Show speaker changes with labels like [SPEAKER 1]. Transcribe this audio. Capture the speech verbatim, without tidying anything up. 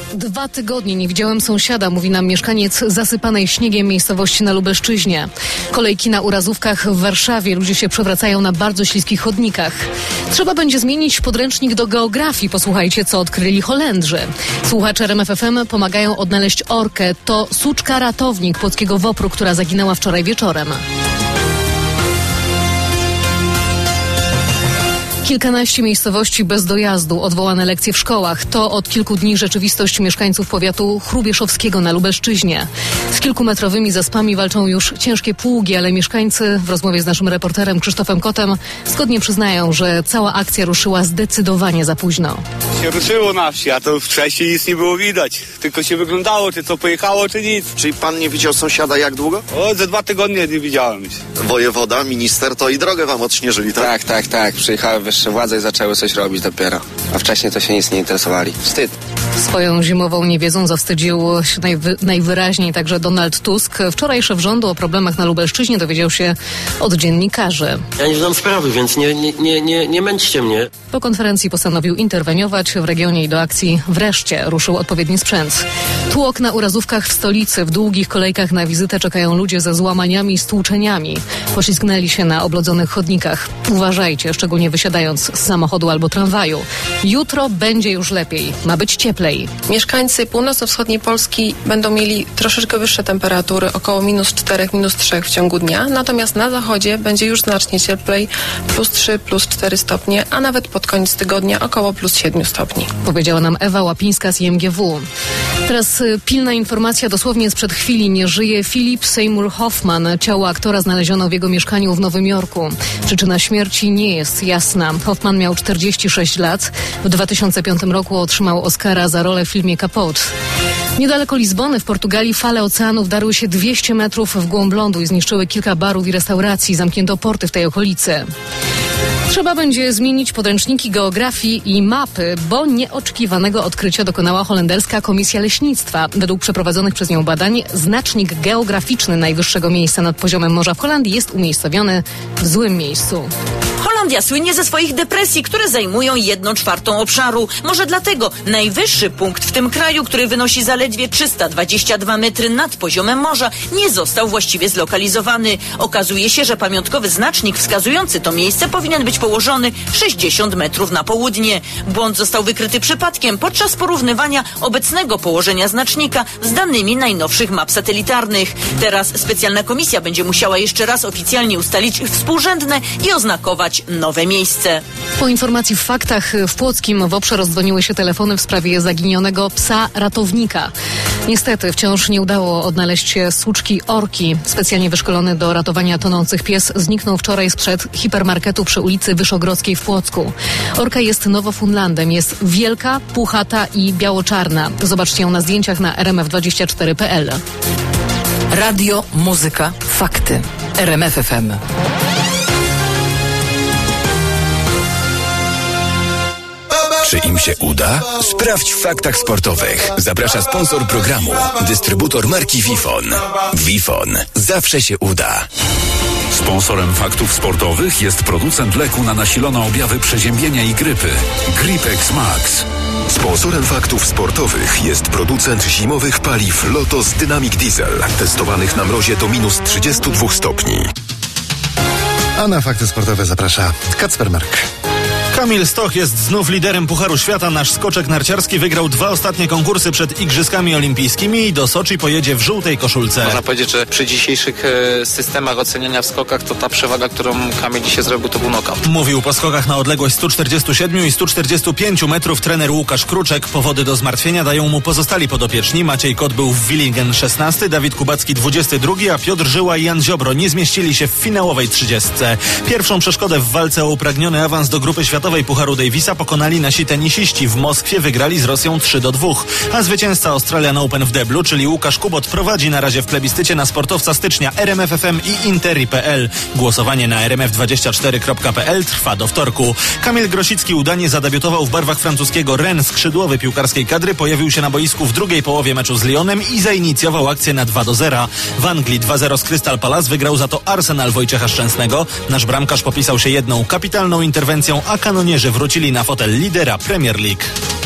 [SPEAKER 1] Dwa tygodnie nie widziałem sąsiada, mówi nam mieszkaniec zasypanej śniegiem miejscowości na Lubelszczyźnie. Kolejki na urazówkach w Warszawie. Ludzie się przewracają na bardzo śliskich chodnikach. Trzeba będzie zmienić podręcznik do geografii. Posłuchajcie, co odkryli Holendrzy. Słuchacze R M F F M pomagają odnaleźć orkę. To suczka ratownik płockiego WOPR-u, która zaginęła wczoraj wieczorem. Kilkanaście miejscowości bez dojazdu, odwołane lekcje w szkołach. To od kilku dni rzeczywistość mieszkańców powiatu chrubieszowskiego na Lubelszczyźnie. Z kilkumetrowymi zaspami walczą już ciężkie pługi, ale mieszkańcy w rozmowie z naszym reporterem Krzysztofem Kotem zgodnie przyznają, że cała akcja ruszyła zdecydowanie za późno.
[SPEAKER 2] Się ruszyło na wsi, a to wcześniej nic nie było widać. Tylko się wyglądało, czy co pojechało, czy nic.
[SPEAKER 3] Czyli pan nie widział sąsiada jak długo?
[SPEAKER 2] O, ze dwa tygodnie nie widziałem.
[SPEAKER 3] Wojewoda, minister, to i drogę wam odśnieżyli, tak?
[SPEAKER 4] Tak, tak, tak. Przyjechały wyższe władze i zaczęły coś robić dopiero. A wcześniej to się nic nie interesowali. Wstyd.
[SPEAKER 1] Swoją zimową niewiedzą zawstydził się najwy, najwyraźniej także Donald Tusk. Wczoraj szef rządu o problemach na Lubelszczyźnie dowiedział się od dziennikarzy.
[SPEAKER 5] Ja nie znam sprawy, więc nie, nie, nie, nie, nie męczcie mnie.
[SPEAKER 1] Po konferencji postanowił interweniować w regionie i do akcji wreszcie ruszył odpowiedni sprzęt. Tłok na urazówkach w stolicy. W długich kolejkach na wizytę czekają ludzie ze złamaniami i stłuczeniami. Poślizgnęli się na oblodzonych chodnikach. Uważajcie, szczególnie wysiadając z samochodu albo tramwaju. Jutro będzie już lepiej. Ma być cieplej.
[SPEAKER 6] Mieszkańcy północno-wschodniej Polski będą mieli troszeczkę wyższe temperatury, około minus cztery, minus trzy w ciągu dnia. Natomiast na zachodzie będzie już znacznie cieplej, plus trzy, plus cztery stopnie, a nawet pod koniec tygodnia około plus siedem stopni.
[SPEAKER 1] Powiedziała nam Ewa Łapińska z I M G W. Teraz y, pilna informacja, dosłownie sprzed chwili nie żyje Philip Seymour Hoffman. Ciało aktora znaleziono w jego mieszkaniu w Nowym Jorku. Przyczyna śmierci nie jest jasna. Hoffman miał czterdzieści sześć lat. W dwa tysiące piątym roku otrzymał Oscara za rolę w filmie Capote. Niedaleko Lizbony w Portugalii fale oceanu wdarły się dwieście metrów w głąb lądu i zniszczyły kilka barów i restauracji. Zamknięto porty w tej okolicy. Trzeba będzie zmienić podręczniki geografii i mapy, bo nieoczekiwanego odkrycia dokonała holenderska Komisja Leśnictwa. Według przeprowadzonych przez nią badań znacznik geograficzny najwyższego miejsca nad poziomem morza w Holandii jest umiejscowiony w złym miejscu.
[SPEAKER 7] Holandia słynie ze swoich depresji, które zajmują jedną czwartą obszaru. Może dlatego najwyższy punkt w tym kraju, który wynosi zaledwie trzysta dwadzieścia dwa metry nad poziomem morza, nie został właściwie zlokalizowany. Okazuje się, że pamiątkowy znacznik wskazujący to miejsce powinien być położony sześćdziesiąt metrów na południe. Błąd został wykryty przypadkiem podczas porównywania obecnego położenia znacznika z danymi najnowszych map satelitarnych. Teraz specjalna komisja będzie musiała jeszcze raz oficjalnie ustalić współrzędne i oznakować nowe miejsce.
[SPEAKER 1] Po informacji w faktach w Płockim WOPR-ze rozdzwoniły się telefony w sprawie zaginionego psa ratownika. Niestety wciąż nie udało odnaleźć się suczki orki. Specjalnie wyszkolony do ratowania tonących pies zniknął wczoraj sprzed hipermarketu przy ulicy Wyszogrodzkiej w Płocku. Orka jest Nowofundlandem. Jest wielka, puchata i biało-czarna. Zobaczcie ją na zdjęciach na r m f dwadzieścia cztery kropka p l.
[SPEAKER 8] Radio, muzyka, fakty. R M F F M.
[SPEAKER 9] Czy im się uda? Sprawdź w faktach sportowych. Zaprasza sponsor programu, dystrybutor marki Wifon. Wifon. Zawsze się uda.
[SPEAKER 10] Sponsorem faktów sportowych jest producent leku na nasilone objawy przeziębienia i grypy. Gripex Max.
[SPEAKER 11] Sponsorem faktów sportowych jest producent zimowych paliw Lotos Dynamic Diesel, testowanych na mrozie do minus trzydzieści dwa stopni.
[SPEAKER 12] A na fakty sportowe zaprasza Kacper Mark.
[SPEAKER 13] Kamil Stoch jest znów liderem Pucharu Świata. Nasz skoczek narciarski wygrał dwa ostatnie konkursy przed Igrzyskami Olimpijskimi i do Soczi pojedzie w żółtej koszulce.
[SPEAKER 4] Można powiedzieć, że przy dzisiejszych e, systemach oceniania w skokach to ta przewaga, którą Kamil dzisiaj zrobił, to był knockout.
[SPEAKER 13] Mówił po skokach na odległość sto czterdzieści siedem i sto czterdzieści pięć metrów trener Łukasz Kruczek. Powody do zmartwienia dają mu pozostali podopieczni. Maciej Kot był w Willingen szesnasty, Dawid Kubacki dwudziesty drugi, a Piotr Żyła i Jan Ziobro nie zmieścili się w finałowej trzydziestce. Pierwszą przeszkodę w walce o upragniony awans do grupy światowej Pucharu Davisa pokonali nasi tenisiści. W Moskwie wygrali z Rosją trzy do dwóch, a zwycięzca Australian Open w deblu, czyli Łukasz Kubot, prowadzi na razie w plebiscycie na sportowca stycznia. R M F F M i Interi kropka p l. Głosowanie na r m f dwadzieścia cztery kropka p l trwa do wtorku. Kamil Grosicki udanie zadebiutował w barwach francuskiego Rennes. Skrzydłowy piłkarskiej kadry pojawił się na boisku w drugiej połowie meczu z Lyonem i zainicjował akcję na dwa do zera. W Anglii dwa zero z Crystal Palace wygrał za to Arsenal Wojciecha Szczęsnego. Nasz bramkarz popisał się jedną kapitalną interwencją, a kanonierzy wrócili na fotel lidera Premier League.